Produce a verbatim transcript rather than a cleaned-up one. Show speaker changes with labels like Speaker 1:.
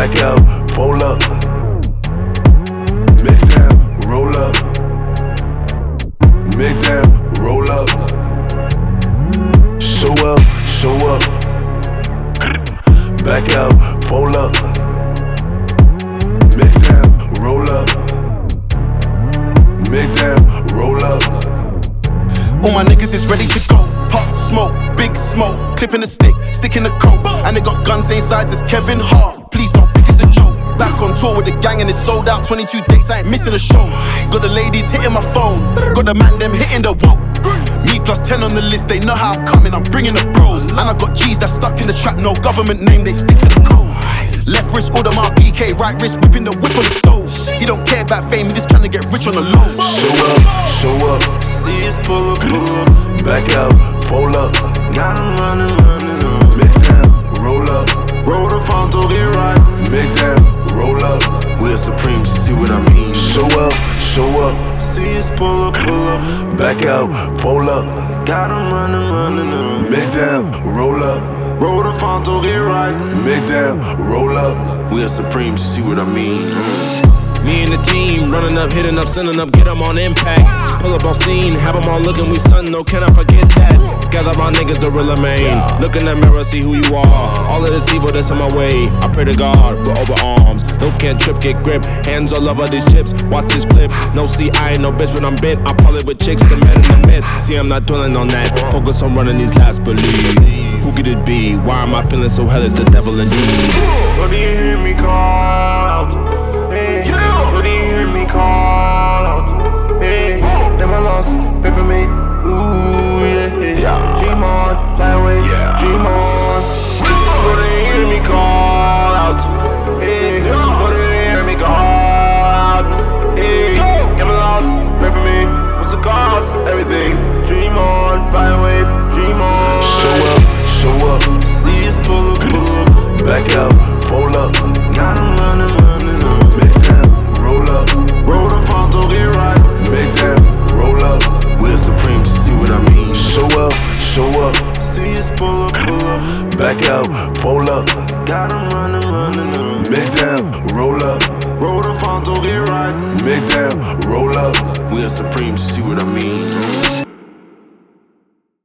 Speaker 1: back out, pull up. Mid down, roll up. Mid down, roll up. Show up, show up. Back out, pull up. Mid down, roll up. Mid down, roll up.
Speaker 2: All my niggas is ready to go. Pop smoke, big smoke, clipping the stick, sticking the coat. And they got guns same size as Kevin Hart. Please don't think it's a joke. Back on tour with the gang and it's sold out. twenty-two dates, I ain't missing a show. Got the ladies hitting my phone, got the man them hitting the whoa. Me plus ten on the list, they know how I'm coming, I'm bringing the bros. And I got G's that stuck in the trap, no government name, they stick to the code. Left wrist, order my B K, right wrist, whipping the whip on the stove. He don't care about fame, he just trying to get rich on the low.
Speaker 1: Show up, show up.
Speaker 3: See us pull up, pull up.
Speaker 1: Back out, pull up.
Speaker 3: Got him running, running up.
Speaker 1: Mid down, roll up.
Speaker 3: Roll the front to get right.
Speaker 1: Mid down, roll up.
Speaker 3: We're supreme, you see what I mean?
Speaker 1: Show up, show up.
Speaker 3: See us pull up, pull up.
Speaker 1: Back out, pull up.
Speaker 3: Got him running, running up.
Speaker 1: Mid down, roll up.
Speaker 3: Roll the front to get right.
Speaker 1: Mid down, roll up.
Speaker 3: We're supreme, you see what I mean?
Speaker 4: Me and the team, running up, hitting up, sending up, get them on impact. Pull up on scene, have them all looking, we stun, no, can I forget that? Gather my niggas, the real main. Look in the mirror, see who you are. All of this evil that's in my way. I pray to God, we're over arms. No can't trip, get grip. Hands all over these chips, watch this flip. No, see, I ain't no bitch when I'm bit. I pull it with chicks, the men in the mid. See, I'm not dwelling on that. Focus on running these laps, believe. Who could it be? Why am I feeling so hell? It's the devil indeed.
Speaker 3: What do you hear me call out? Hey, what do you hear me call out? Hey, never lost, pray for me. Ooh, yeah, yeah. Dream on, fly away, yeah. Dream on. What do you hear me call out? Hey, what do you hear me call out? Hey, never lost, pray for me. What's the cost? Everything. Dream on, fly away, dream on.
Speaker 1: Show up, show up.
Speaker 3: See us pull up, pull up.
Speaker 1: Back out, pull up.
Speaker 3: Got him running, running up.
Speaker 1: Mid down, roll up.
Speaker 3: Roll the front to get right.
Speaker 1: Mid down, roll up.
Speaker 3: We're supreme, you see what I mean?
Speaker 1: Show up, show up.
Speaker 3: See us pull up, pull up.
Speaker 1: Back out, pull up.
Speaker 3: Got him running, running up.
Speaker 1: Mid down, roll up.
Speaker 3: Roll the front to get right.
Speaker 1: Mid down, roll up.
Speaker 3: We're supreme, you see what I mean?